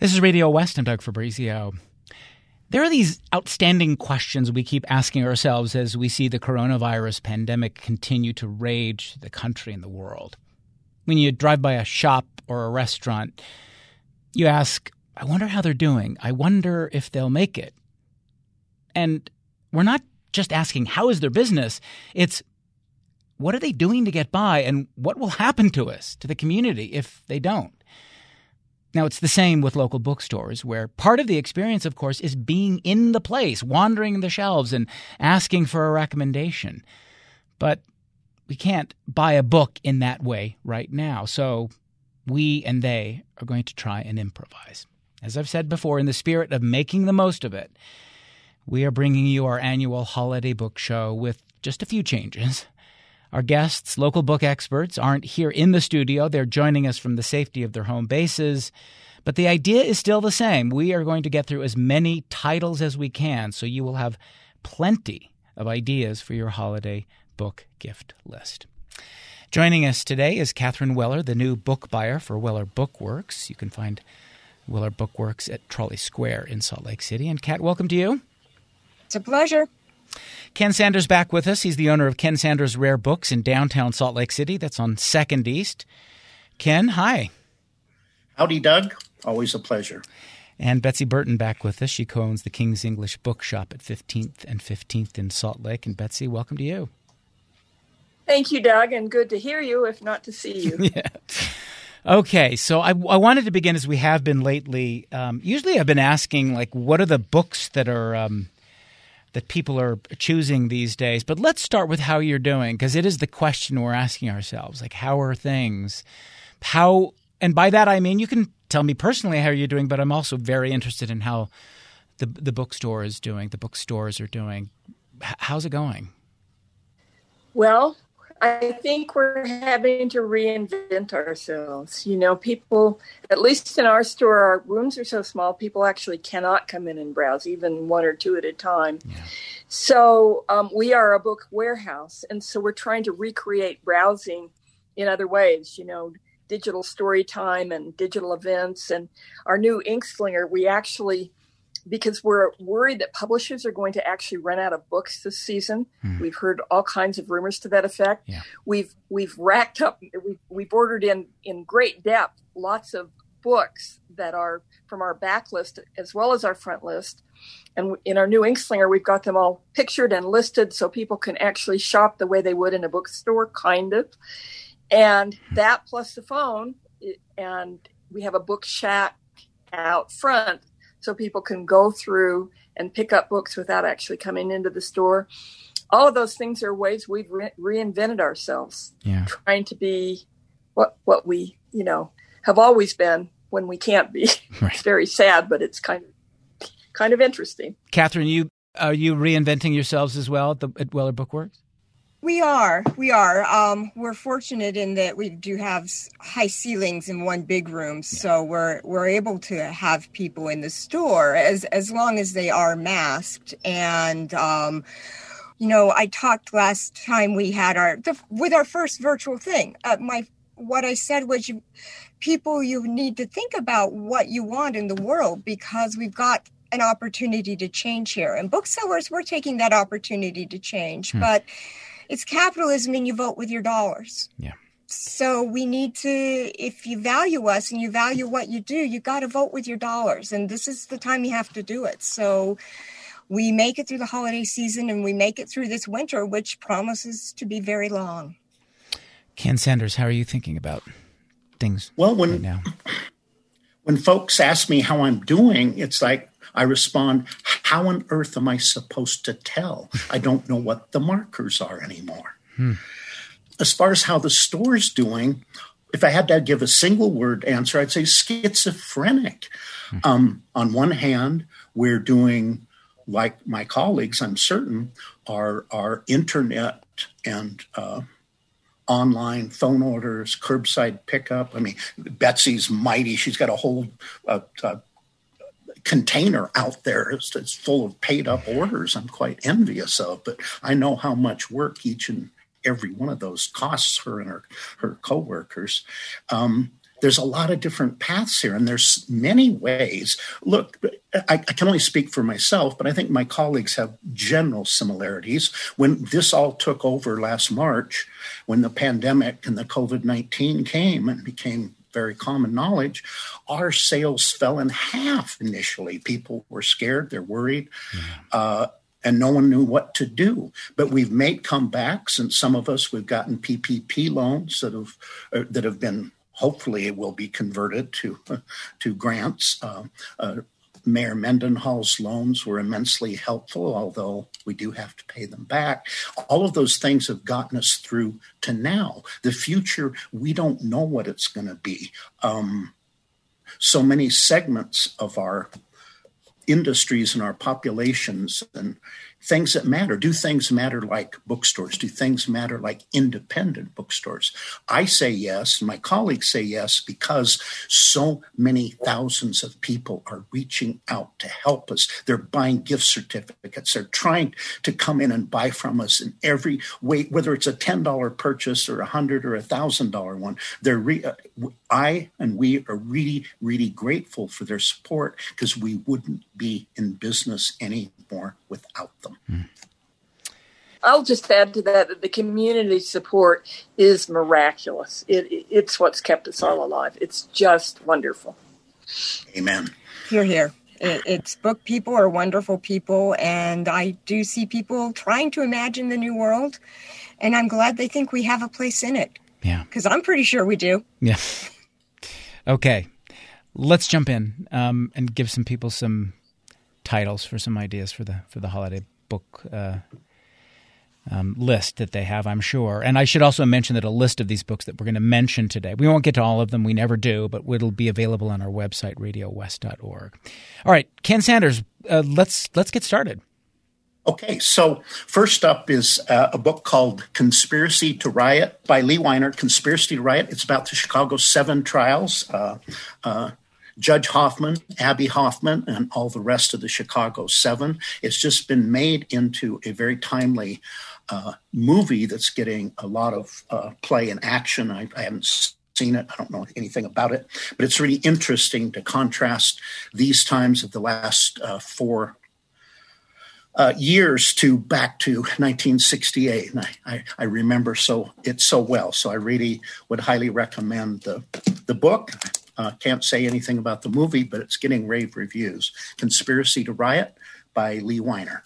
This is Radio West. I'm Doug Fabrizio. There are these outstanding questions we keep asking ourselves as we see the coronavirus pandemic continue to rage the country and the world. When you drive by a shop or a restaurant, you ask, I wonder how they're doing. I wonder if they'll make it. And we're not just asking, how is their business? It's, what are they doing to get by, and what will happen to us, to the community, if they don't? Now, it's the same with local bookstores, where part of the experience, of course, is being in the place, wandering the shelves and asking for a recommendation. But we can't buy a book in that way right now, so we and they are going to try and improvise. As I've said before, in the spirit of making the most of it, we are bringing you our annual holiday book show with just a few changes. Our guests, local book experts, aren't here in the studio. They're joining us from the safety of their home bases. But the idea is still the same. We are going to get through as many titles as we can, so you will have plenty of ideas for your holiday book gift list. Joining us today is Catherine Weller, the new book buyer for Weller Bookworks. You can find Weller Bookworks at Trolley Square in Salt Lake City. And Kat, welcome to you. It's a pleasure. Ken Sanders back with us. He's the owner of Ken Sanders Rare Books in downtown Salt Lake City. That's on 2nd East. Ken, hi. Howdy, Doug. Always a pleasure. And Betsy Burton back with us. She co-owns the King's English Bookshop at 15th and 15th in Salt Lake. And Betsy, welcome to you. Thank you, Doug, and good to hear you, if not to see you. Yeah. Okay, so I wanted to begin, as we have been lately. Usually I've been asking, what are the books that are that people are choosing these days? But let's start with how you're doing, because it is the question we're asking ourselves. How are things? And by that I mean, you can tell me personally how you're doing, but I'm also very interested in how the bookstore is doing, the bookstores are doing. How's it going? Well, I think we're having to reinvent ourselves. People, at least in our store, our rooms are so small, people actually cannot come in and browse, even one or two at a time. Yeah. So we are a book warehouse, and so we're trying to recreate browsing in other ways, digital story time and digital events. And our new Inkslinger, we actually, because we're worried that publishers are going to actually run out of books this season. We've heard all kinds of rumors to that effect. Yeah. We've racked up, we've ordered in great depth lots of books that are from our back list as well as our front list. And in our new Inkslinger, we've got them all pictured and listed so people can actually shop the way they would in a bookstore, kind of. And that plus the phone, and we have a book shack out front, so people can go through and pick up books without actually coming into the store. All of those things are ways we've reinvented ourselves, trying to be what we, have always been when we can't be. Right. It's very sad, but it's kind of interesting. Catherine, are you reinventing yourselves as well at Weller Bookworks? We are. We're fortunate in that we do have high ceilings in one big room, so we're able to have people in the store as long as they are masked. And I talked last time we had with our first virtual thing. What I said was, you need to think about what you want in the world, because we've got an opportunity to change here. And booksellers, we're taking that opportunity to change, but it's capitalism, and you vote with your dollars. Yeah. So we need to, if you value us and you value what you do, you got to vote with your dollars. And this is the time you have to do it. So we make it through the holiday season, and we make it through this winter, which promises to be very long. Ken Sanders, how are you thinking about things right now? When folks ask me how I'm doing, it's like I respond, how on earth am I supposed to tell? I don't know what the markers are anymore. As far as how the store's doing, if I had to give a single word answer, I'd say schizophrenic. On one hand, we're doing, like my colleagues, I'm certain, our internet and online phone orders, curbside pickup. I mean, Betsy's mighty. She's got a whole container out there. It's full of paid up orders I'm quite envious of, but I know how much work each and every one of those costs her and her coworkers. there's a lot of different paths here, and there's many ways. Look, I can only speak for myself, but I think my colleagues have general similarities. When this all took over last March, when the pandemic and the COVID-19 came and became very common knowledge, our sales fell in half initially. People were scared, they're worried, and no one knew what to do. But we've made comebacks, and some of us, we've gotten PPP loans that have been, hopefully it will be converted to grants. Mayor Mendenhall's loans were immensely helpful, although we do have to pay them back. All of those things have gotten us through to now. The future, we don't know what it's going to be. So many segments of our industries and our populations and things that matter. Do things matter like bookstores? Do things matter like independent bookstores? I say yes, and my colleagues say yes, because so many thousands of people are reaching out to help us. They're buying gift certificates. They're trying to come in and buy from us in every way, whether it's a $10 purchase or $100 or $1,000 one. I and we are really, really grateful for their support, because we wouldn't be in business anymore without them. I'll just add to that the community support is miraculous. It's what's kept us all alive. It's just wonderful. Amen. Hear, hear. It's book people are wonderful people, and I do see people trying to imagine the new world, and I'm glad they think we have a place in it. Yeah. Because I'm pretty sure we do. Yeah. Okay. Let's jump in and give some people some titles for some ideas for the holiday book list that they have, I'm sure. And I should also mention that a list of these books that we're going to mention today, we won't get to all of them, we never do, but it'll be available on our website, radiowest.org. All right, Ken Sanders, let's get started. Okay, so first up is a book called Conspiracy to Riot by Lee Weiner. Conspiracy to Riot. It's about the Chicago 7 trials. Judge Hoffman, Abby Hoffman, and all the rest of the Chicago 7. It's just been made into a very timely movie that's getting a lot of play and action. I haven't seen it. I don't know anything about it, but it's really interesting to contrast these times of the last 4 years back to 1968. And I remember it so well. So I really would highly recommend the book. Can't say anything about the movie, but it's getting rave reviews. Conspiracy to Riot by Lee Weiner.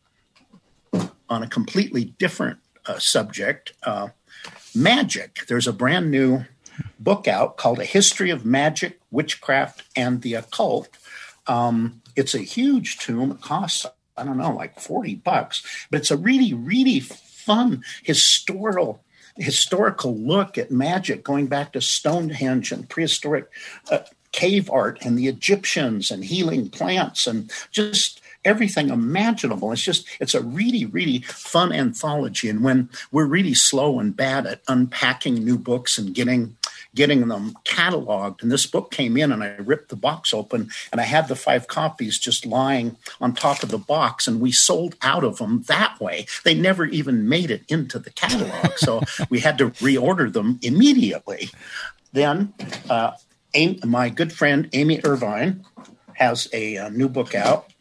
On a completely different subject, magic. There's a brand new book out called A History of Magic, Witchcraft, and the Occult. It's a huge tome. It costs, I don't know, like $40, but it's a really, really fun historical look at magic, going back to Stonehenge and prehistoric cave art and the Egyptians and healing plants and just everything imaginable. It's a really, really fun anthology. And when we're really slow and bad at unpacking new books and getting them cataloged, and this book came in and I ripped the box open and I had the 5 copies just lying on top of the box, and we sold out of them that way. They never even made it into the catalog, so we had to reorder them immediately. Then my good friend Amy Irvine has a new book out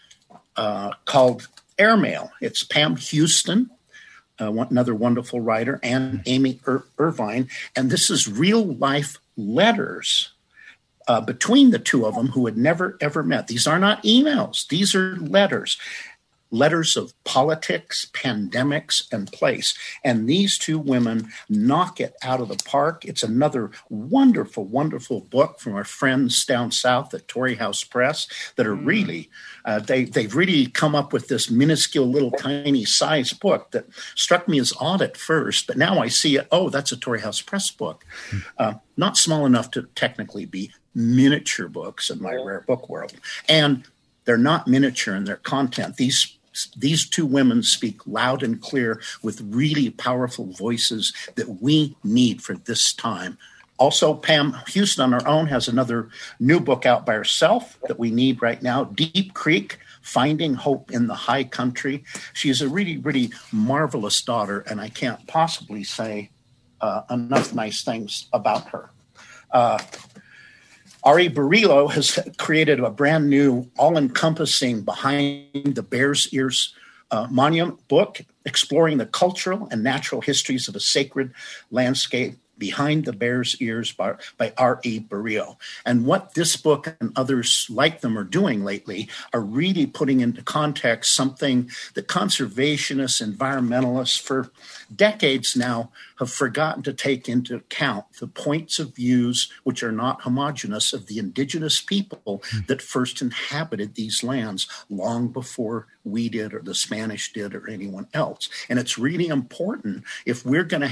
called Airmail. It's Pam Houston, another wonderful writer, and Amy Irvine. And this is real life letters between the two of them who had never, ever met. These are not emails. These are letters of politics, pandemics, and place. And these two women knock it out of the park. It's another wonderful, wonderful book from our friends down south at Torrey House Press that are really, they've really come up with this minuscule little tiny size book that struck me as odd at first, but now I see it, oh, that's a Torrey House Press book. Not small enough to technically be miniature books in my rare book world. And they're not miniature in their content. These two women speak loud and clear with really powerful voices that we need for this time. Also, Pam Houston on her own has another new book out by herself that we need right now, Deep Creek, Finding Hope in the High Country. She is a really, really marvelous daughter, and I can't possibly say enough nice things about her. Ari Barillo has created a brand new, all-encompassing Behind the Bear's Ears monument book, exploring the cultural and natural histories of a sacred landscape Behind the Bear's Ears by R.E. Barillo. And what this book and others like them are doing lately are really putting into context something that conservationists, environmentalists for decades now have forgotten to take into account: the points of views, which are not homogenous, of the indigenous people that first inhabited these lands long before we did or the Spanish did or anyone else. And it's really important if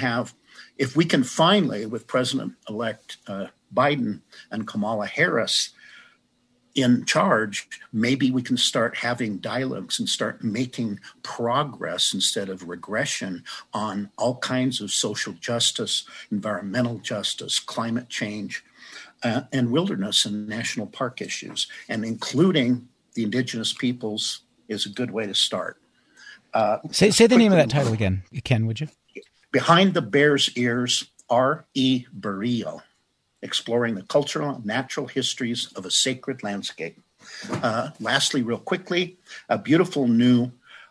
we can finally, with President-elect Biden and Kamala Harris in charge, maybe we can start having dialogues and start making progress instead of regression on all kinds of social justice, environmental justice, climate change, and wilderness and national park issues. And including the indigenous peoples is a good way to start. Say the name of that title again, Ken, would you? Behind the Bear's Ears, R.E. Barillo, exploring the cultural and natural histories of a sacred landscape. Lastly, real quickly, a beautiful new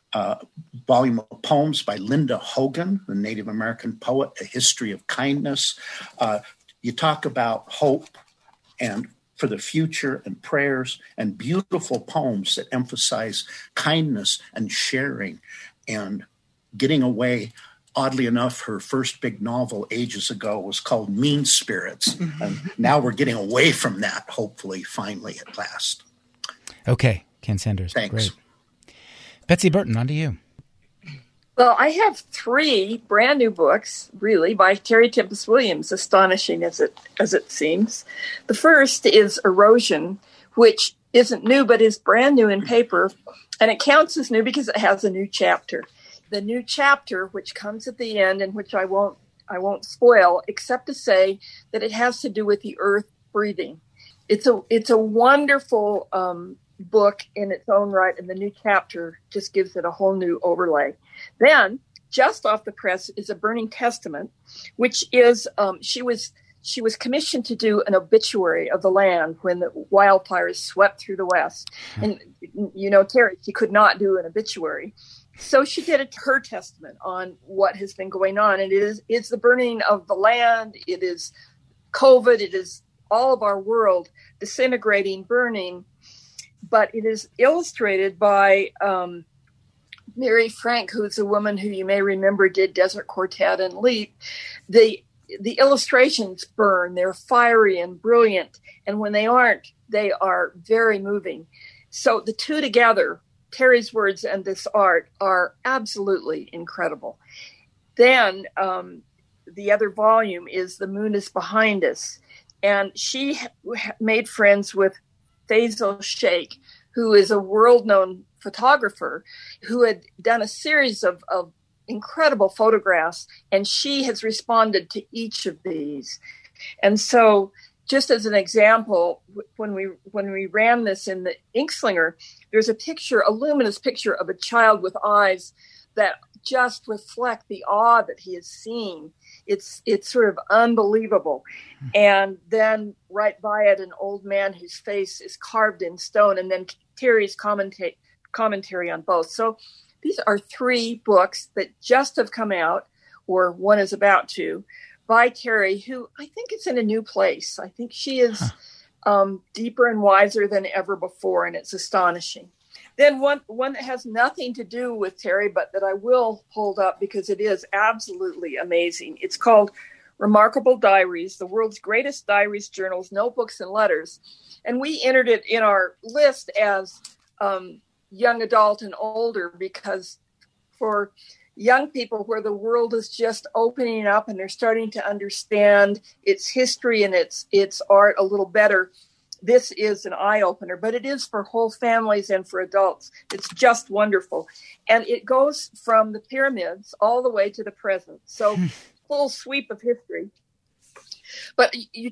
volume of poems by Linda Hogan, the Native American poet, A History of Kindness. You talk about hope and for the future and prayers and beautiful poems that emphasize kindness and sharing and getting away. Oddly enough, her first big novel ages ago was called Mean Spirits. Mm-hmm. And now we're getting away from that, hopefully, finally, at last. Okay, Ken Sanders. Thanks. Great. Betsy Burton, on to you. Well, I have 3 brand new books, really, by Terry Tempest Williams, astonishing as it seems. The first is Erosion, which isn't new, but is brand new in paper. And it counts as new because it has a new chapter. The new chapter, which comes at the end and which I won't spoil, except to say that it has to do with the earth breathing. It's a wonderful book in its own right, and the new chapter just gives it a whole new overlay. Then, just off the press, is A Burning Testament, which is she was commissioned to do an obituary of the land when the wildfires swept through the West. And Terry, she could not do an obituary. So she did her testament on what has been going on. And it's the burning of the land. It is COVID. It is all of our world disintegrating, burning. But it is illustrated by Mary Frank, who's a woman who you may remember did Desert Quartet and Leap. The illustrations burn. They're fiery and brilliant. And when they aren't, they are very moving. So the two together, Terry's words and this art, are absolutely incredible. Then the other volume is The Moon is Behind Us. And she made friends with Faisal Sheikh, who is a world-known photographer who had done a series of incredible photographs, and she has responded to each of these. And so just as an example, when we ran this in the Inkslinger, there's a luminous picture of a child with eyes that just reflect the awe that he is seeing. It's sort of unbelievable. And then right by it, an old man whose face is carved in stone, and then Terry's commentary on both. So these are 3 books that just have come out, or one is about to, by Terry, who I think is in a new place. I think she is deeper and wiser than ever before, and it's astonishing. Then one that has nothing to do with Terry, but that I will hold up because it is absolutely amazing. It's called Remarkable Diaries, the world's greatest diaries, journals, notebooks, and letters. And we entered it in our list as young adult and older because for young people where the world is just opening up and they're starting to understand its history and its art a little better, this is an eye-opener, but it is for whole families and for adults. It's just wonderful. And it goes from the pyramids all the way to the present. So full sweep of history. But you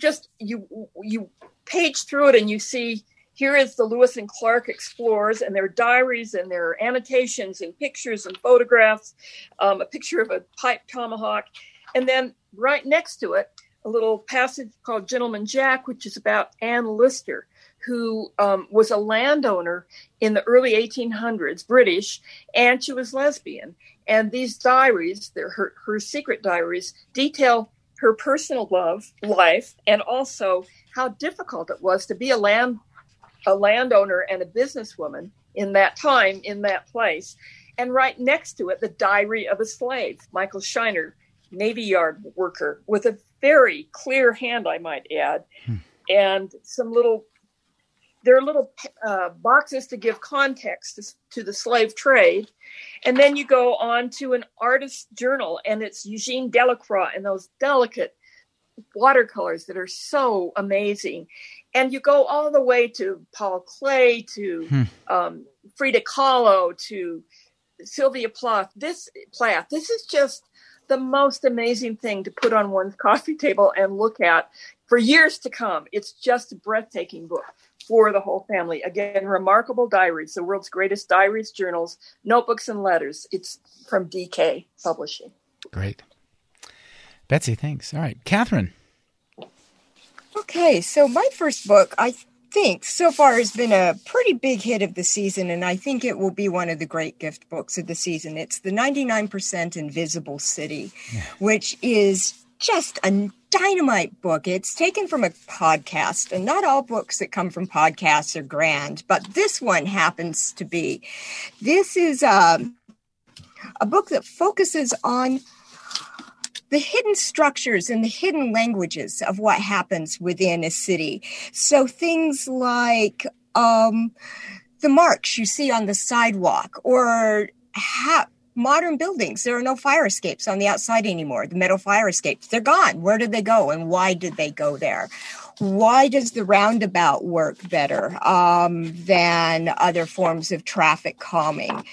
page through it and you see, here is the Lewis and Clark explorers and their diaries and their annotations and pictures and photographs, a picture of a pipe tomahawk. And then right next to it, a little passage called Gentleman Jack, which is about Anne Lister, who was a landowner in the early 1800s, British, and she was lesbian. And these diaries, her secret diaries, detail her personal life and also how difficult it was to be a landowner and a businesswoman in that time, in that place. And right next to it, the diary of a slave, Michael Shiner, Navy Yard worker, with a very clear hand, I might add, and there are little boxes to give context to the slave trade. And then you go on to an artist's journal, and it's Eugene Delacroix and those delicate watercolors that are so amazing. And you go all the way to Paul Klee, to Frida Kahlo, to Sylvia Plath. This is just the most amazing thing to put on one's coffee table and look at for years to come. It's just a breathtaking book for the whole family. Again, remarkable diaries, the world's greatest diaries, journals, notebooks, and letters. It's from DK Publishing. Great. Betsy, thanks. All right. Catherine. Okay, so my first book, I think, so far has been a pretty big hit of the season, and I think it will be one of the great gift books of the season. It's The 99% Invisible City, which is just a dynamite book. It's taken from a podcast, and not all books that come from podcasts are grand, but this one happens to be. This is a book that focuses on the hidden structures and the hidden languages of what happens within a city. So things like the marks you see on the sidewalk, or modern buildings. There are no fire escapes on the outside anymore. The metal fire escapes, they're gone. Where did they go, and why did they go there? Why does the roundabout work better than other forms of traffic calming?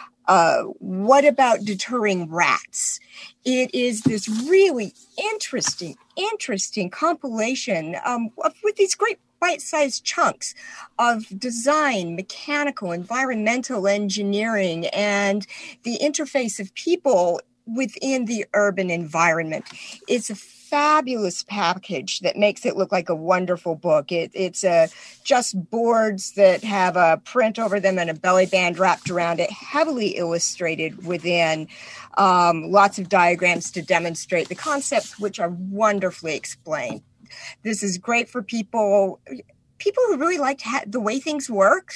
What about deterring rats? It is this really interesting compilation with these great bite-sized chunks of design, mechanical, environmental engineering, and the interface of people within the urban environment. It's a fabulous package that makes it look like a wonderful book. It's just boards that have a print over them and a belly band wrapped around it, heavily illustrated within, lots of diagrams to demonstrate the concepts, which are wonderfully explained. This is great for people who really like the way things work.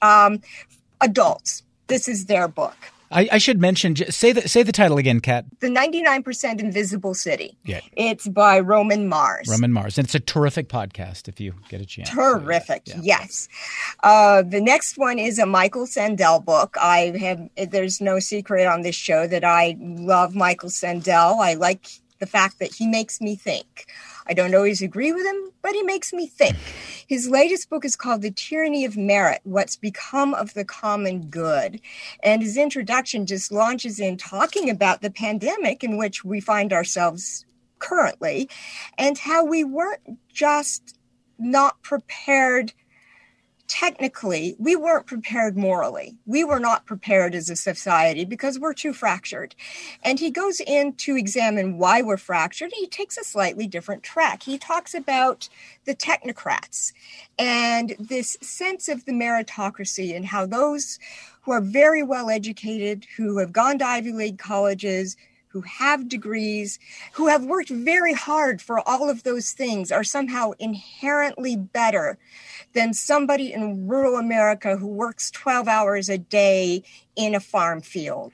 Adults, this is their book. I should mention, say the title again, Kat. The 99% Invisible City. Yeah. It's by Roman Mars. Roman Mars. And it's a terrific podcast if you get a chance. Terrific, so, yeah. Yes. The next one is a Michael Sandel book. There's no secret on this show that I love Michael Sandel. I like the fact that he makes me think. I don't always agree with him, but he makes me think. His latest book is called The Tyranny of Merit, What's Become of the Common Good. And his introduction just launches in talking about the pandemic in which we find ourselves currently, and how we weren't just not prepared technically, we weren't prepared morally. We were not prepared as a society because we're too fractured. And he goes in to examine why we're fractured. He takes a slightly different track. He talks about the technocrats and this sense of the meritocracy and how those who are very well educated, who have gone to Ivy League colleges, who have degrees, who have worked very hard for all of those things, are somehow inherently better than somebody in rural America who works 12 hours a day in a farm field.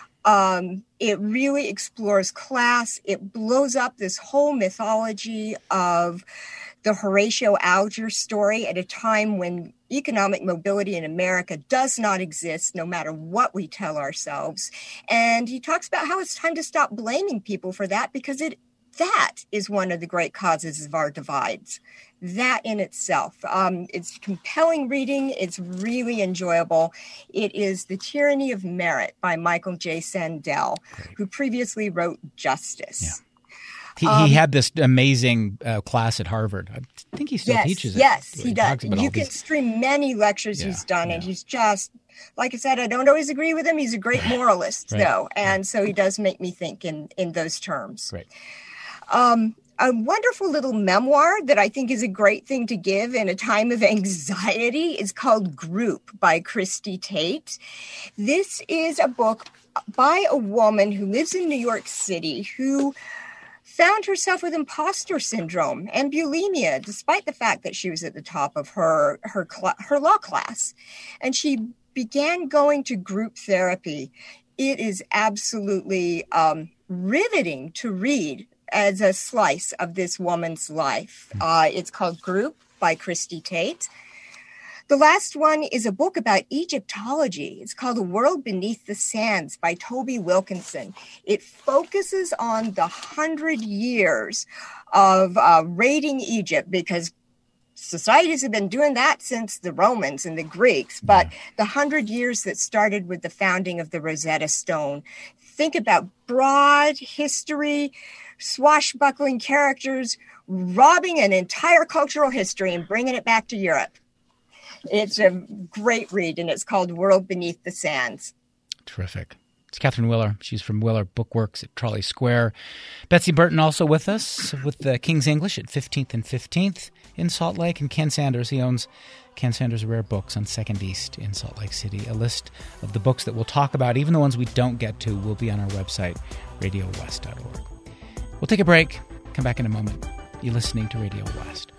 It really explores class. It blows up this whole mythology of the Horatio Alger story at a time when economic mobility in America does not exist, no matter what we tell ourselves. And he talks about how it's time to stop blaming people for that, because that is one of the great causes of our divides. That in itself. It's compelling reading. It's really enjoyable. It is The Tyranny of Merit by Michael J. Sandel, who previously wrote Justice. Yeah. He had this amazing class at Harvard. I think he still teaches it. Yes, he does. You can stream many lectures he's done, and he's just, like I said, I don't always agree with him. He's a great moralist, though, and so he does make me think in those terms. Right. A wonderful little memoir that I think is a great thing to give in a time of anxiety is called Group by Christy Tate. This is a book by a woman who lives in New York City who found herself with imposter syndrome and bulimia, despite the fact that she was at the top of her law class. And she began going to group therapy. It is absolutely riveting to read as a slice of this woman's life. It's called Group by Christy Tate. The last one is a book about Egyptology. It's called A World Beneath the Sands by Toby Wilkinson. It focuses on the 100 years of raiding Egypt, because societies have been doing that since the Romans and the Greeks, but the 100 years that started with the founding of the Rosetta Stone. Think about broad history, swashbuckling characters, robbing an entire cultural history and bringing it back to Europe. It's a great read, and it's called World Beneath the Sands. Terrific. It's Catherine Willer. She's from Willer Bookworks at Trolley Square. Betsy Burton also with us with the King's English at 15th and 15th in Salt Lake. And Ken Sanders, he owns Ken Sanders Rare Books on 2nd East in Salt Lake City. A list of the books that we'll talk about, even the ones we don't get to, will be on our website, radiowest.org. We'll take a break. Come back in a moment. You're listening to Radio West.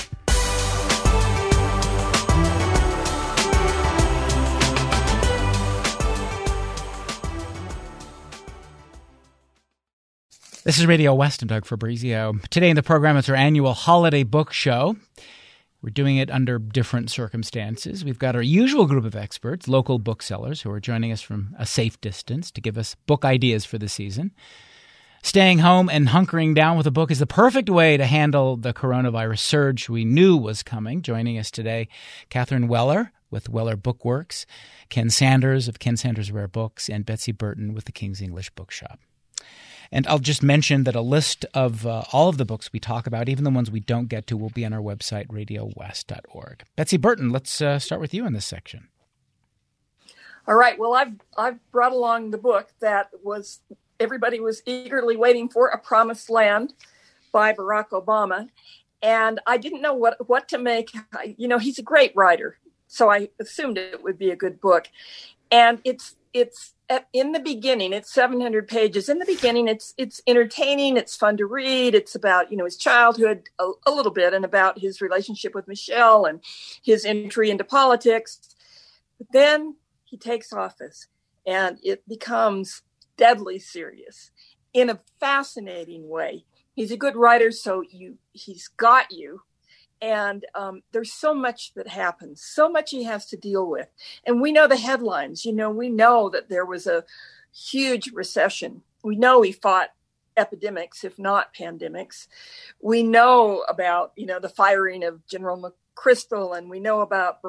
This is Radio West. I'm Doug Fabrizio. Today in the program, it's our annual holiday book show. We're doing it under different circumstances. We've got our usual group of experts, local booksellers, who are joining us from a safe distance to give us book ideas for the season. Staying home and hunkering down with a book is the perfect way to handle the coronavirus surge we knew was coming. Joining us today, Catherine Weller with Weller Bookworks, Ken Sanders of Ken Sanders Rare Books, and Betsy Burton with the King's English Bookshop. And I'll just mention that a list of all of the books we talk about, even the ones we don't get to, will be on our website, radiowest.org. Betsy Burton, let's start with you in this section. All right. Well, I've brought along the book that everybody was eagerly waiting for, A Promised Land by Barack Obama. And I didn't know what to make. He's a great writer, so I assumed it would be a good book. And it's in the beginning, it's 700 pages. In the beginning, it's entertaining. It's fun to read. It's about, his childhood a little bit, and about his relationship with Michelle and his entry into politics. But then he takes office, and it becomes deadly serious in a fascinating way. He's a good writer, so he's got you. And there's so much that happens, so much he has to deal with. And we know the headlines. We know that there was a huge recession. We know he fought epidemics, if not pandemics. We know about, the firing of General McChrystal, and we know about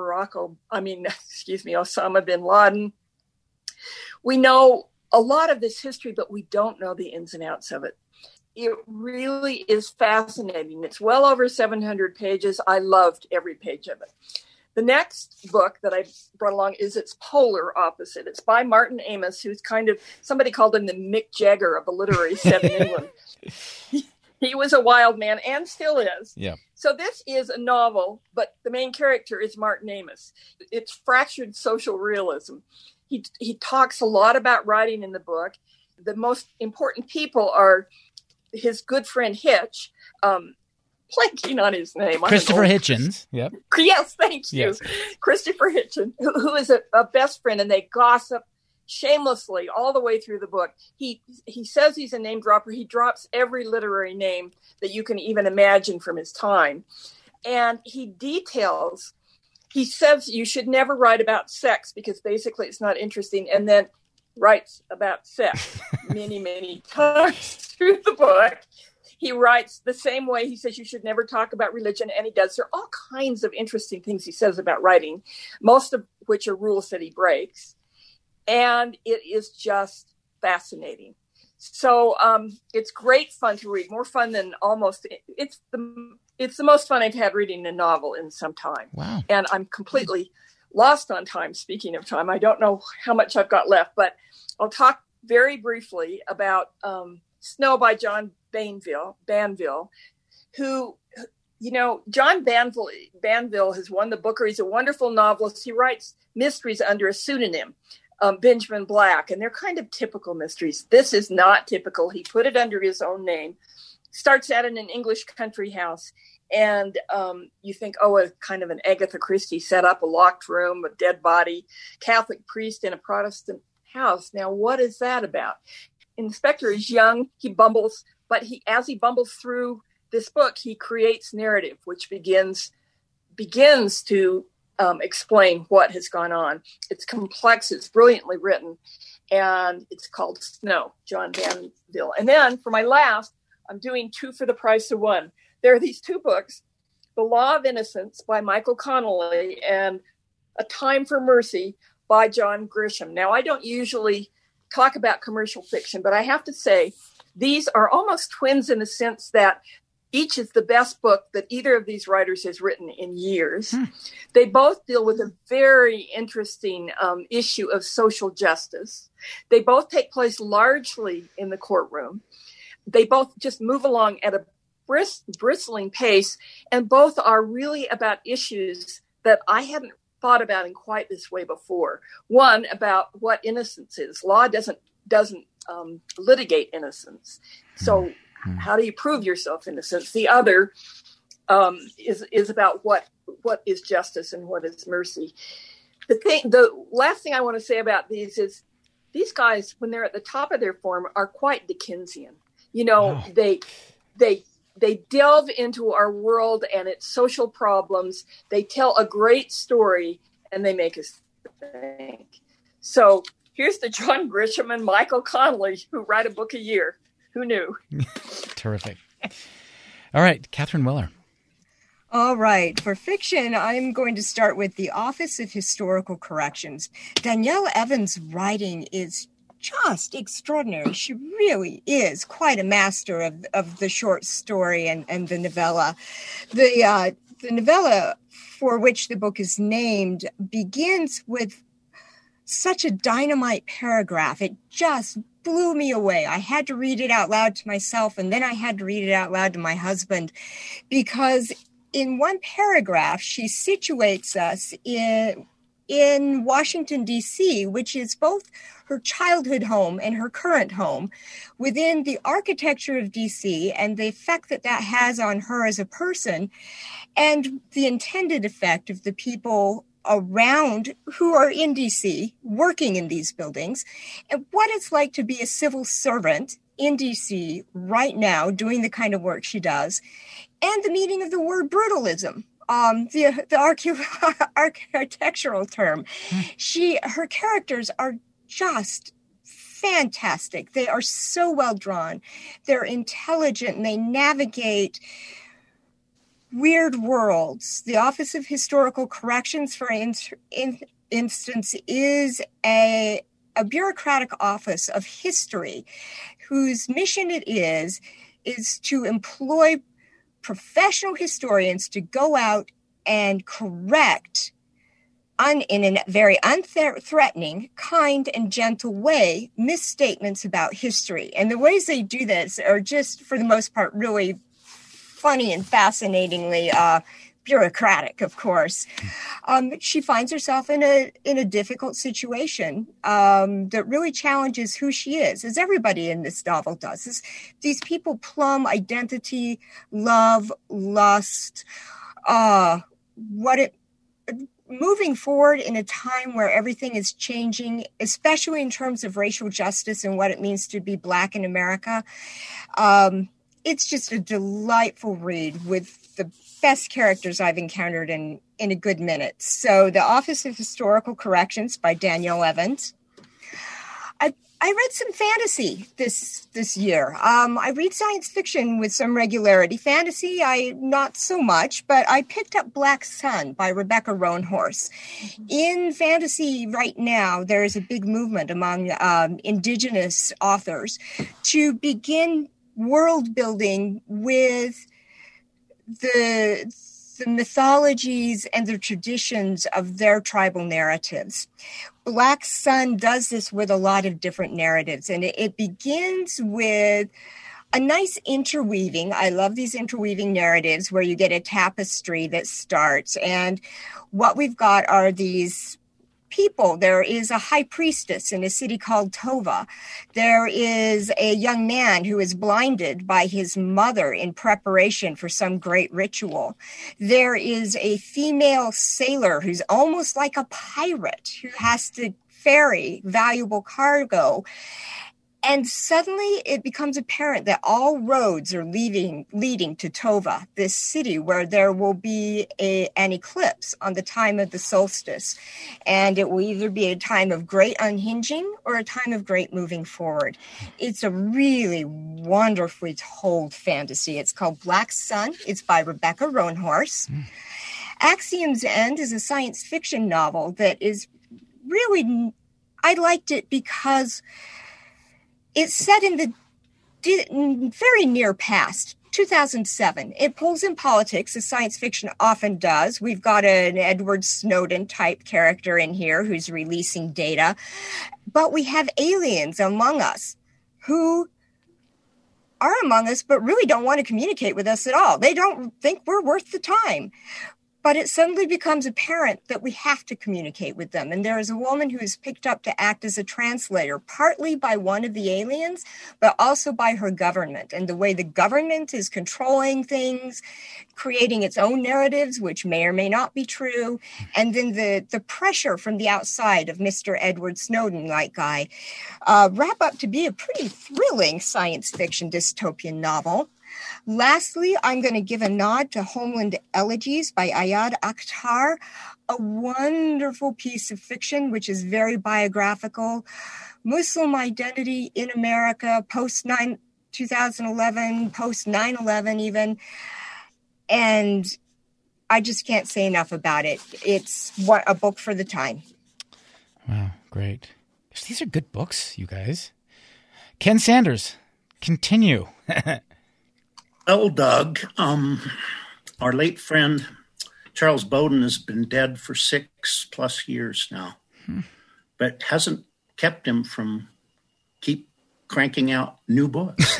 Osama bin Laden. We know a lot of this history, but we don't know the ins and outs of it. It really is fascinating. It's well over 700 pages. I loved every page of it. The next book that I brought along is its polar opposite. It's by Martin Amis, who's somebody called him the Mick Jagger of the literary set in England. He was a wild man and still is. Yeah. So this is a novel, but the main character is Martin Amis. It's fractured social realism. He talks a lot about writing in the book. The most important people are his good friend Hitch, blanking on his name. Christopher Hitchens. Yep. Yes, thank you. Yes. Christopher Hitchens, who is a best friend, and they gossip shamelessly all the way through the book. He says he's a name dropper. He drops every literary name that you can even imagine from his time. And he says you should never write about sex because basically it's not interesting, and then writes about sex many, many times through the book. He writes the same way. He says you should never talk about religion, and he does. There are all kinds of interesting things he says about writing, most of which are rules that he breaks. And it is just fascinating. So it's great fun to read, more fun than it's the most fun I've had reading a novel in some time. Wow. And I'm completely lost on time. Speaking of time, I don't know how much I've got left, but I'll talk very briefly about Snow by John Banville, who, John Banville has won the Booker. He's a wonderful novelist. He writes mysteries under a pseudonym, Benjamin Black, and they're kind of typical mysteries. This is not typical. He put it under his own name. Starts out in an English country house. And you think, a kind of an Agatha Christie setup, a locked room, a dead body, Catholic priest in a Protestant house. Now, what is that about? Inspector is young. He bumbles, but as he bumbles through this book, he creates narrative, which begins to explain what has gone on. It's complex. It's brilliantly written. And it's called Snow, John Banville. And then for my last, I'm doing 2 for the price of 1. There are these 2 books, The Law of Innocence by Michael Connelly and A Time for Mercy by John Grisham. Now, I don't usually talk about commercial fiction, but I have to say these are almost twins in the sense that each is the best book that either of these writers has written in years. They both deal with a very interesting issue of social justice. They both take place largely in the courtroom. They both just move along at a bristling pace, and both are really about issues that I hadn't thought about in quite this way before. One, about what innocence is. Law doesn't litigate innocence. So how do you prove yourself innocent? The other is about what is justice and what is mercy. The last thing I want to say about these is these guys, when they're at the top of their form, are quite Dickensian. They delve into our world and its social problems. They tell a great story and they make us think. So here's the John Grisham and Michael Connelly who write a book a year. Who knew? Terrific. All right, Catherine Miller. All right. For fiction, I'm going to start with The Office of Historical Corrections. Danielle Evans' writing is just extraordinary. She really is quite a master of the short story and the novella. The novella for which the book is named begins with such a dynamite paragraph. It just blew me away. I had to read it out loud to myself, and then I had to read it out loud to my husband, because in one paragraph, she situates us in Washington, D.C., which is both her childhood home and her current home, within the architecture of D.C. and the effect that has on her as a person, and the intended effect of the people around who are in D.C., working in these buildings, and what it's like to be a civil servant in D.C. right now, doing the kind of work she does, and the meaning of the word brutalism. The architectural term. Her characters are just fantastic. They are so well drawn. They're intelligent and they navigate weird worlds. The Office of Historical Corrections, for instance, is a bureaucratic office of history whose mission it is to employ professional historians to go out and correct in a very unthreatening, kind, and gentle way misstatements about history. And the ways they do this are just, for the most part, really funny and fascinatingly bureaucratic, of course. She finds herself in a difficult situation that really challenges who she is, as everybody in this novel does. These people plumb identity, love, lust, moving forward in a time where everything is changing, especially in terms of racial justice and what it means to be Black in America. It's just a delightful read with the best characters I've encountered in a good minute. So The Office of Historical Corrections by Danielle Evans. I read some fantasy this year. I read science fiction with some regularity. Fantasy, not so much, but I picked up Black Sun by Rebecca Roanhorse. In fantasy right now, there is a big movement among Indigenous authors to begin world building with the mythologies and the traditions of their tribal narratives. Black Sun does this with a lot of different narratives, and it begins with a nice interweaving. I love these interweaving narratives where you get a tapestry that starts. And what we've got are these people. There is a high priestess in a city called Tova. There is a young man who is blinded by his mother in preparation for some great ritual. There is a female sailor who's almost like a pirate who has to ferry valuable cargo. And suddenly it becomes apparent that all roads are leading to Tova, this city where there will be an eclipse on the time of the solstice. And it will either be a time of great unhinging or a time of great moving forward. It's a really wonderfully told fantasy. It's called Black Sun. It's by Rebecca Roanhorse. Axiom's End is a science fiction novel that is really, I liked it because it's set in the very near past, 2007. It pulls in politics, as science fiction often does. We've got an Edward Snowden type character in here who's releasing data. But we have aliens among us who are among us, but really don't want to communicate with us at all. They don't think we're worth the time. But it suddenly becomes apparent that we have to communicate with them. And there is a woman who is picked up to act as a translator, partly by one of the aliens, but also by her government. And the way the government is controlling things, creating its own narratives, which may or may not be true. And then the pressure from the outside of Mr. Edward Snowden-like guy wrap up to be a pretty thrilling science fiction dystopian novel. Lastly, I'm going to give a nod to Homeland Elegies by Ayad Akhtar, a wonderful piece of fiction which is very biographical. Muslim identity in America, post-2011, post-9/11 even. And I just can't say enough about it. It's a book for the time. Wow, great. These are good books, you guys. Ken Sanders, continue. Well, Doug, our late friend Charles Bowden has been dead for 6+ years now, but hasn't kept him from keep cranking out new books.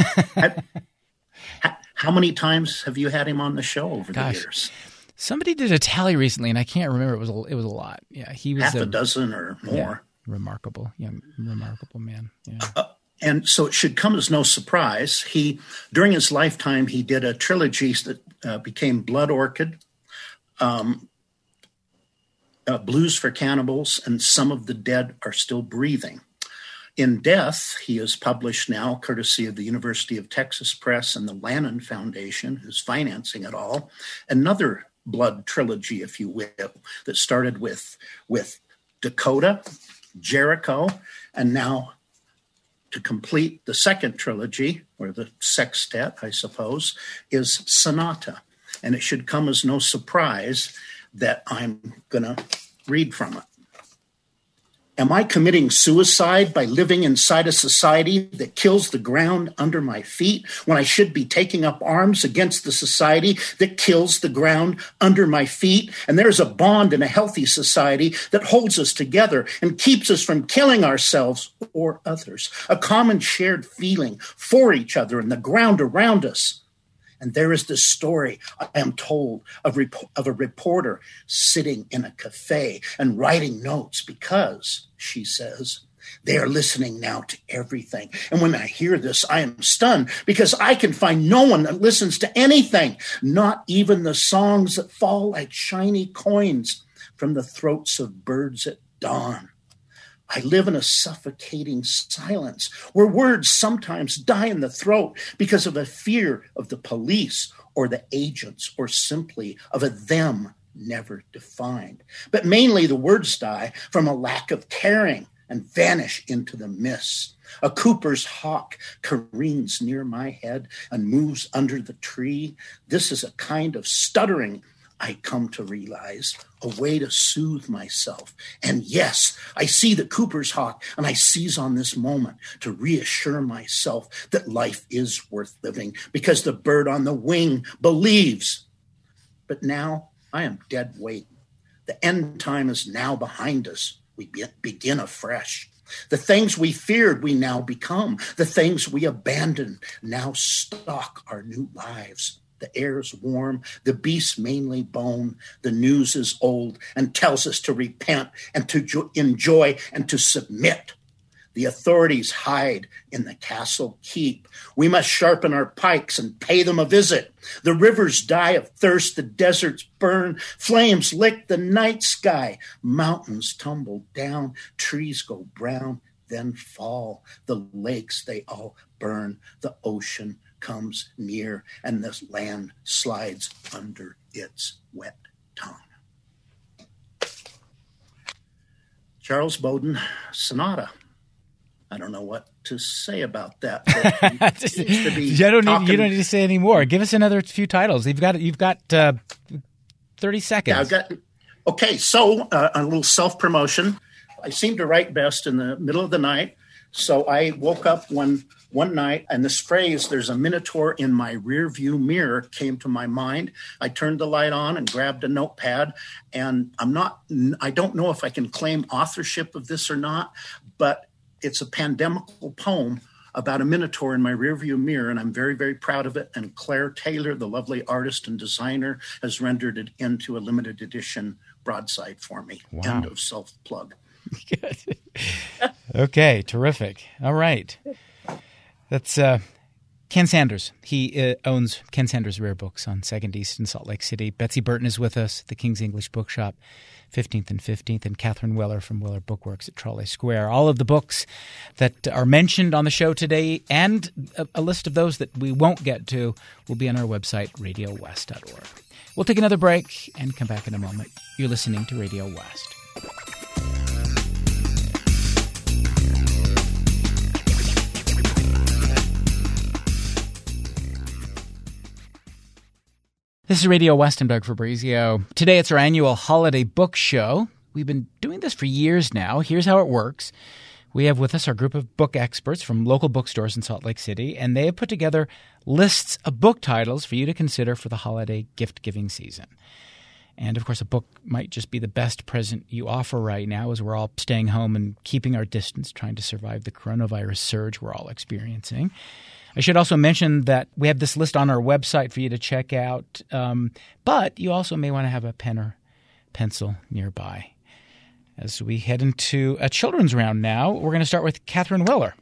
How many times have you had him on the show over the years? Somebody did a tally recently, and I can't remember. It was a lot. Yeah, he was half a dozen or more. Yeah, remarkable man. Yeah. And so it should come as no surprise. During his lifetime, he did a trilogy that became Blood Orchid, Blues for Cannibals, and Some of the Dead Are Still Breathing. In death, he is published now, courtesy of the University of Texas Press and the Lannan Foundation, who's financing it all, another blood trilogy, if you will, that started with Dakota, Jericho, and now to complete the second trilogy, or the sextet, I suppose, is Sonata. And it should come as no surprise that I'm going to read from it. Am I committing suicide by living inside a society that kills the ground under my feet when I should be taking up arms against the society that kills the ground under my feet? And there's a bond in a healthy society that holds us together and keeps us from killing ourselves or others, a common shared feeling for each other and the ground around us. And there is this story, I am told, of a reporter sitting in a cafe and writing notes because, she says, they are listening now to everything. And when I hear this, I am stunned because I can find no one that listens to anything, not even the songs that fall like shiny coins from the throats of birds at dawn. I live in a suffocating silence where words sometimes die in the throat because of a fear of the police or the agents or simply of a them never defined. But mainly the words die from a lack of caring and vanish into the mists. A Cooper's hawk careens near my head and moves under the tree. This is a kind of stuttering I come to realize, a way to soothe myself. And yes, I see the Cooper's hawk and I seize on this moment to reassure myself that life is worth living because the bird on the wing believes. But now I am dead weight. The end time is now behind us. We begin afresh. The things we feared we now become. The things we abandoned now stalk our new lives. The air's warm, the beast's mainly bone. The news is old and tells us to repent and to enjoy and to submit. The authorities hide in the castle keep. We must sharpen our pikes and pay them a visit. The rivers die of thirst, the deserts burn, flames lick the night sky. Mountains tumble down, trees go brown, then fall. The lakes, they all burn. The ocean comes near, and the land slides under its wet tongue. Charles Bowden, Sonata. I don't know what to say about that. You don't need to say any more. Give us another few titles. You've got 30 seconds. Yeah, okay, so a little self-promotion. I seem to write best in the middle of the night. So I woke up one night, and this phrase, "there's a minotaur in my rear view mirror," came to my mind. I turned the light on and grabbed a notepad, and I don't know if I can claim authorship of this or not, but it's a pandemical poem about a minotaur in my rearview mirror, and I'm very, very proud of it. And Claire Taylor, the lovely artist and designer, has rendered it into a limited edition broadside for me. Wow. End of self-plug. Okay, terrific. All right. That's Ken Sanders. He owns Ken Sanders Rare Books on 2nd East in Salt Lake City. Betsy Burton is with us, the King's English Bookshop, 15th and 15th, and Catherine Weller from Weller Bookworks at Trolley Square. All of the books that are mentioned on the show today and a list of those that we won't get to will be on our website, radiowest.org. We'll take another break and come back in a moment. You're listening to Radio West. This is Radio West. I'm Doug Fabrizio. Today it's our annual holiday book show. We've been doing this for years now. Here's how it works. We have with us our group of book experts from local bookstores in Salt Lake City, and they have put together lists of book titles for you to consider for the holiday gift-giving season. And, of course, a book might just be the best present you offer right now as we're all staying home and keeping our distance, trying to survive the coronavirus surge we're all experiencing. I should also mention that we have this list on our website for you to check out, but you also may want to have a pen or pencil nearby. As we head into a children's round now, we're going to start with Catherine Weller.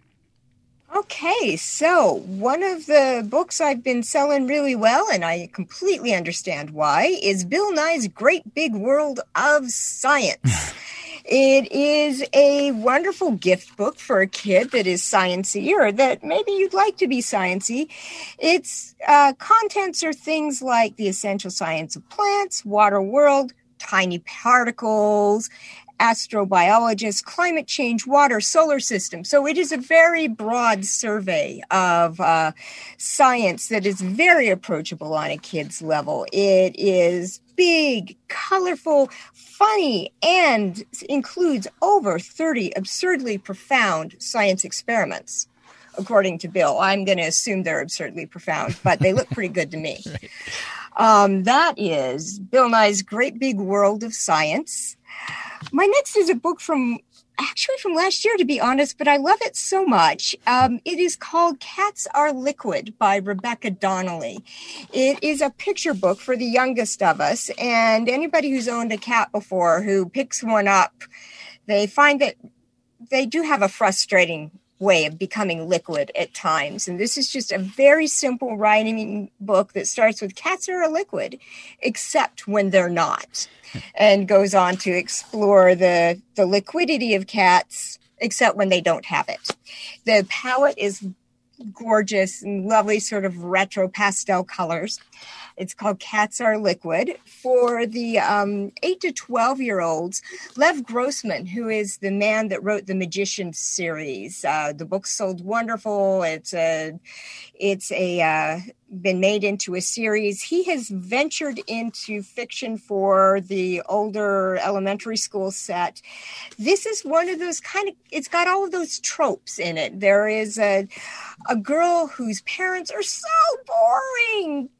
Okay, so one of the books I've been selling really well, and I completely understand why, is Bill Nye's Great Big World of Science. It is a wonderful gift book for a kid that is sciencey, or that maybe you'd like to be sciencey. Its contents are things like the essential science of plants, water world, tiny particles, astrobiologists, climate change, water, solar system. So it is a very broad survey of science that is very approachable on a kid's level. It is big, colorful, funny, and includes over 30 absurdly profound science experiments. According to Bill, I'm going to assume they're absurdly profound, but they look pretty good to me. Right. That is Bill Nye's Great Big World of Science. My next is a book from last year, to be honest, but I love it so much. It is called Cats Are Liquid by Rebecca Donnelly. It is a picture book for the youngest of us, and anybody who's owned a cat before who picks one up, they find that they do have a frustrating way of becoming liquid at times. And this is just a very simple writing book that starts with cats are a liquid, except when they're not, and goes on to explore the liquidity of cats, except when they don't have it. The palette is gorgeous and lovely, sort of retro pastel colors. It's called Cats Are Liquid. For the 8 to 12-year-olds, Lev Grossman, who is the man that wrote the Magician series. The book sold wonderful. It's It's been made into a series. He has ventured into fiction for the older elementary school set. This is one of those it's got all of those tropes in it. There is a girl whose parents are so boring,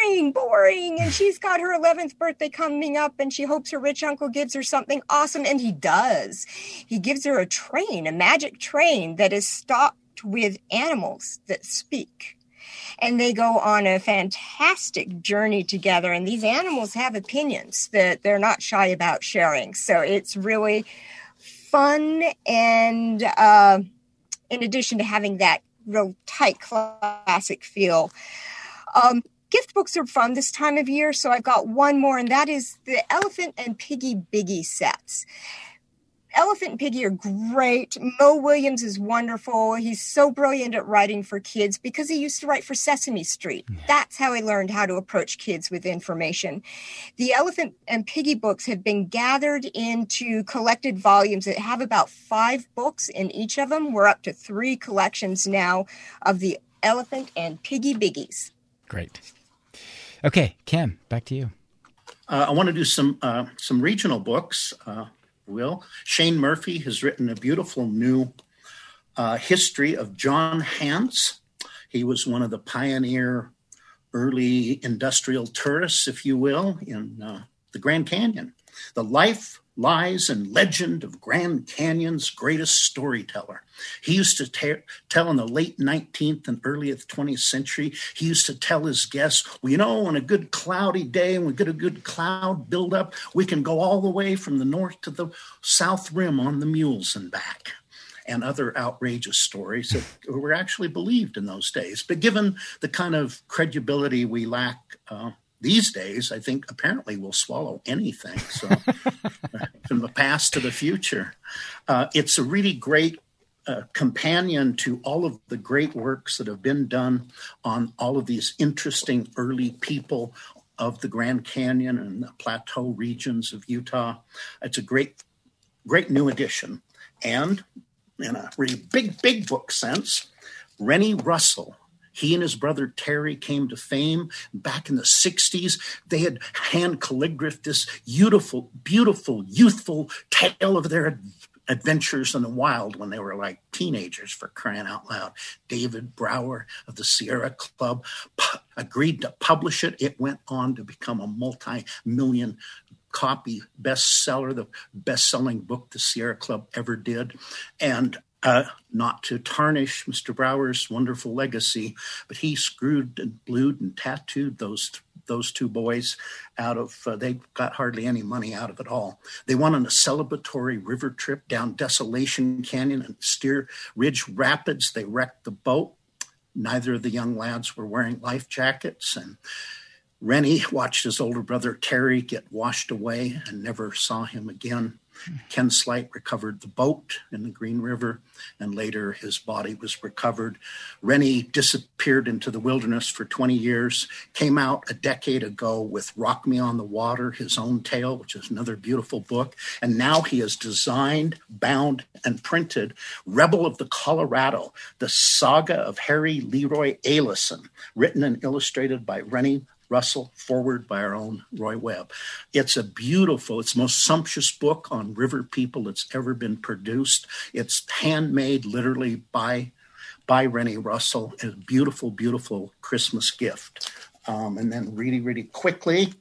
and she's got her 11th birthday coming up, and she hopes her rich uncle gives her something awesome, and he does. He gives her a magic train that is stocked with animals that speak. And they go on a fantastic journey together. And these animals have opinions that they're not shy about sharing. So it's really fun. And in addition to having that real tight classic feel, gift books are fun this time of year. So I've got one more, and that is the Elephant and Piggy Biggie sets. Elephant and Piggy are great. Mo Williams is wonderful. He's so brilliant at writing for kids because he used to write for Sesame Street. That's how he learned how to approach kids with information. The Elephant and Piggy books have been gathered into collected volumes that have about 5 books in each of them. We're up to 3 collections now of the Elephant and Piggy Biggies. Great. Okay, Kim, back to you. I want to do some regional books. Shane Murphy has written a beautiful new history of John Hance. He was one of the pioneer early industrial tourists, if you will, in the Grand Canyon. The life, lies, and legend of Grand Canyon's greatest storyteller. He used to tell in the late 19th and early 20th century, he used to tell his guests, well, on a good cloudy day, and we get a good cloud buildup, we can go all the way from the north to the south rim on the mules and back. And other outrageous stories that were actually believed in those days. But given the kind of credibility we lack these days, I think apparently we'll swallow anything. So from the past to the future, it's a really great companion to all of the great works that have been done on all of these interesting early people of the Grand Canyon and the plateau regions of Utah. It's a great new edition. And in a really big book sense, Rennie Russell, he and his brother Terry came to fame back in the 60s. They had hand calligraphed this beautiful, youthful tale of their adventures in the wild when they were like teenagers, for crying out loud. David Brower of the Sierra Club agreed to publish it. It went on to become a multi-million copy bestseller, the best-selling book the Sierra Club ever did. And not to tarnish Mr. Brower's wonderful legacy, but he screwed and blued and tattooed those 2 boys out of, they got hardly any money out of it all. They went on a celebratory river trip down Desolation Canyon and Steer Ridge Rapids. They wrecked the boat. Neither of the young lads were wearing life jackets, and Rennie watched his older brother Terry get washed away and never saw him again. Ken Slight recovered the boat in the Green River, and later his body was recovered. Rennie disappeared into the wilderness for 20 years, came out a decade ago with Rock Me on the Water, his own tale, which is another beautiful book. And now he has designed, bound, and printed Rebel of the Colorado, the saga of Harry Leroy Alyson, written and illustrated by Rennie Russell, forward by our own Roy Webb. It's a beautiful, it's the most sumptuous book on river people that's ever been produced. It's handmade literally by Rennie Russell. A beautiful, beautiful Christmas gift. And then really quickly,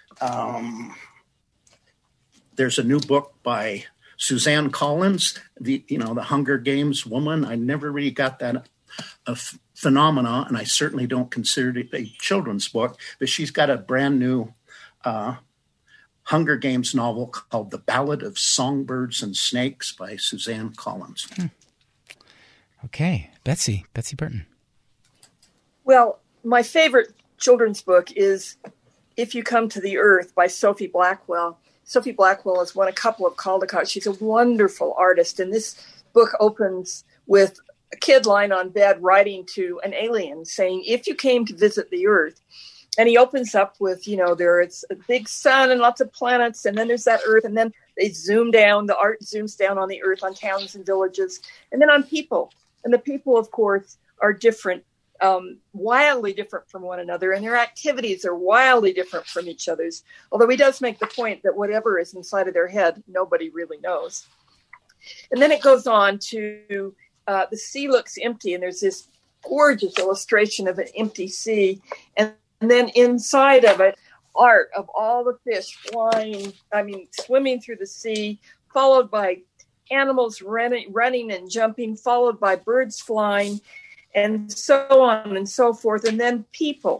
there's a new book by Suzanne Collins, the Hunger Games woman. I never really got that phenomena, and I certainly don't consider it a children's book, but she's got a brand new Hunger Games novel called The Ballad of Songbirds and Snakes by Suzanne Collins. Okay. Betsy Burton. Well, my favorite children's book is If You Come to the Earth by Sophie Blackwell. Sophie Blackwell has won a couple of Caldecots. She's a wonderful artist, and this book opens with a kid lying on bed writing to an alien saying, if you came to visit the Earth. And he opens up with, there's a big sun and lots of planets, and then there's that Earth, and then they zoom down, the art zooms down on the Earth, on towns and villages, and then on people. And the people, of course, are different wildly different from one another, and their activities are wildly different from each other's. Although he does make the point that whatever is inside of their head, nobody really knows. And then it goes on to the sea looks empty, and there's this gorgeous illustration of an empty sea. And then inside of it, art of all the fish swimming through the sea, followed by animals running and jumping, followed by birds flying, and so on and so forth. And then people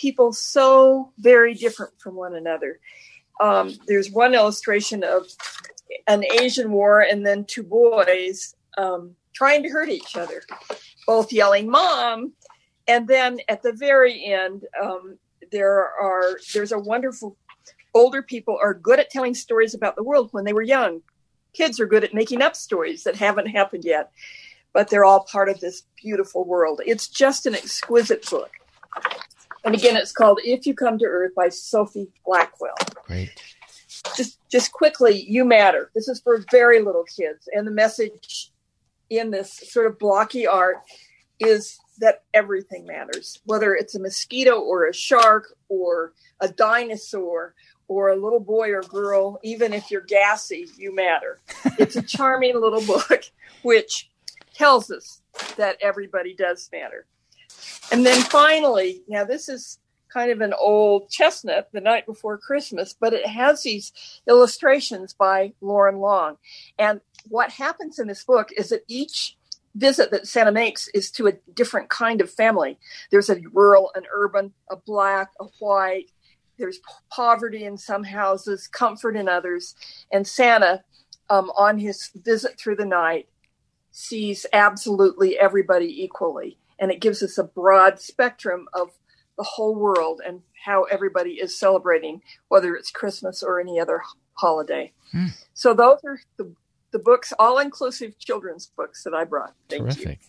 so very different from one another. There's one illustration of an Asian war, and then two boys trying to hurt each other, both yelling "Mom!" And then at the very end, there's a wonderful, older people are good at telling stories about the world when they were young. Kids are good at making up stories that haven't happened yet, but they're all part of this beautiful world. It's just an exquisite book. And again, it's called If You Come to Earth by Sophie Blackwell. Great. Just quickly, you matter. This is for very little kids. And the message in this sort of blocky art is that everything matters, whether it's a mosquito or a shark or a dinosaur or a little boy or girl. Even if you're gassy, you matter. It's a charming little book which tells us that everybody does matter. And then finally, now this is kind of an old chestnut, The Night Before Christmas, but it has these illustrations by Lauren Long. And what happens in this book is that each visit that Santa makes is to a different kind of family. There's a rural, an urban, a black, a white. There's poverty in some houses, comfort in others. And Santa, on his visit through the night, sees absolutely everybody equally. And it gives us a broad spectrum of the whole world and how everybody is celebrating, whether it's Christmas or any other holiday. So those are the books, all-inclusive children's books that I brought. Terrific.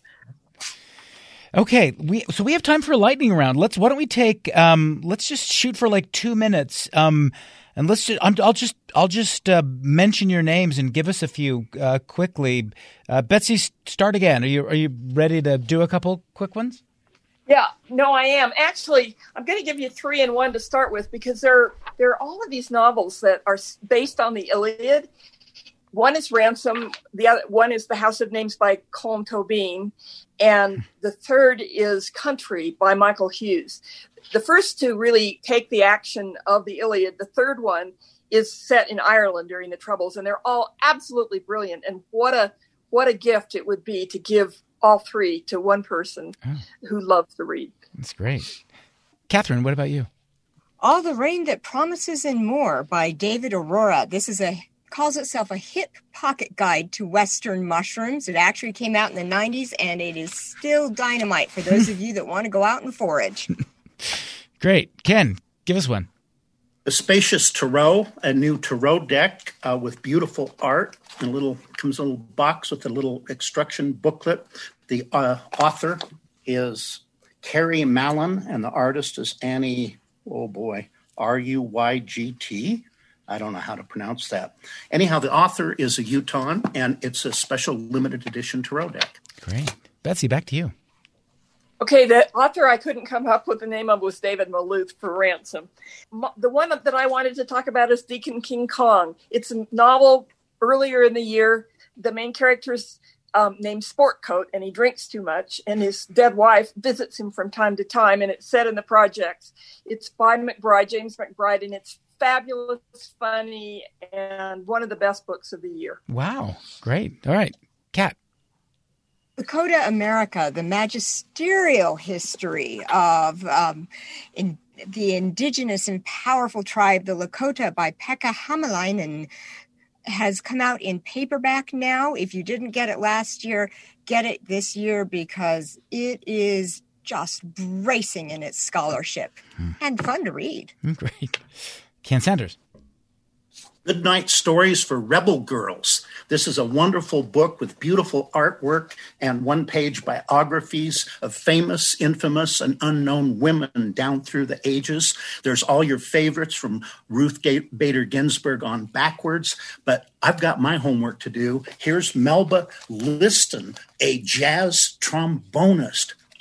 Okay, we have time for a lightning round. Why don't we take? Let's just shoot for like 2 minutes. And I'll just mention your names and give us a few quickly. Betsy, start again. Are you ready to do a couple quick ones? Yeah, no, I am. Actually, I'm going to give you 3 in 1 to start with, because there are all of these novels that are based on the Iliad. One is Ransom. The other one is The House of Names by Colm Tóibín. And the third is Country by Michael Hughes. The first two really take the action of the Iliad. The third one is set in Ireland during the Troubles, and they're all absolutely brilliant. And what a gift it would be to give all 3 to one person who loves to read. That's great. Catherine, what about you? All the Rain That Promises and More by David Aurora. This calls itself a hip pocket guide to Western mushrooms. It actually came out in the 90s, and it is still dynamite for those of you that want to go out and forage. Great. Ken, give us one. The Spacious Tarot, a new tarot deck with beautiful art. Comes in a little box with a little instruction booklet. The author is Carrie Mallon, and the artist is Annie, Ruygt. I don't know how to pronounce that. Anyhow, the author is a Utahn, and it's a special limited edition tarot deck. Great. Betsy, back to you. Okay, the author I couldn't come up with the name of was David Maluth for Ransom. The one that I wanted to talk about is Deacon King Kong. It's a novel earlier in the year. The main character's named Sportcoat, and he drinks too much, and his dead wife visits him from time to time, and it's set in the projects. It's by James McBride, and it's fabulous, funny, and one of the best books of the year. Wow. Great. All right. Kat. Lakota America, the magisterial history of the indigenous and powerful tribe, the Lakota, by Pekka Hamalainen, has come out in paperback now. If you didn't get it last year, get it this year, because it is just bracing in its scholarship and fun to read. Great. Ken Sanders. Goodnight Stories for Rebel Girls. This is a wonderful book with beautiful artwork and one-page biographies of famous, infamous, and unknown women down through the ages. There's all your favorites from Ruth Bader Ginsburg on backwards, but I've got my homework to do. Here's Melba Liston, a jazz trombonist.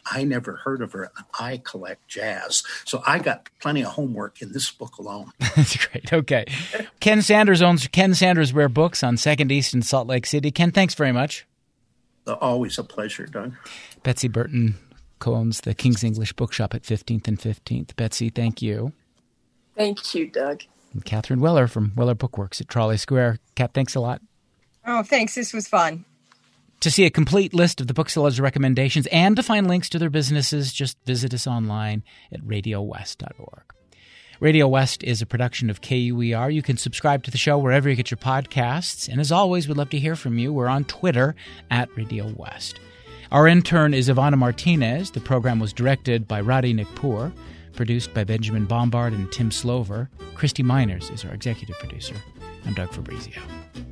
I never heard of her, and I collect jazz. So I got plenty of homework in this book alone. That's great. Okay. Ken Sanders owns Ken Sanders Rare Books on 2nd East in Salt Lake City. Ken, thanks very much. Always a pleasure, Doug. Betsy Burton co-owns the King's English Bookshop at 15th and 15th. Betsy, thank you. Thank you, Doug. And Catherine Weller from Weller Bookworks at Trolley Square. Kat, thanks a lot. Oh, thanks. This was fun. To see a complete list of the booksellers' recommendations and to find links to their businesses, just visit us online at radiowest.org. Radio West is a production of KUER. You can subscribe to the show wherever you get your podcasts. And as always, we'd love to hear from you. We're on Twitter at Radio West. Our intern is Ivana Martinez. The program was directed by Radhi Nikpur, produced by Benjamin Bombard and Tim Slover. Christy Miners is our executive producer. I'm Doug Fabrizio.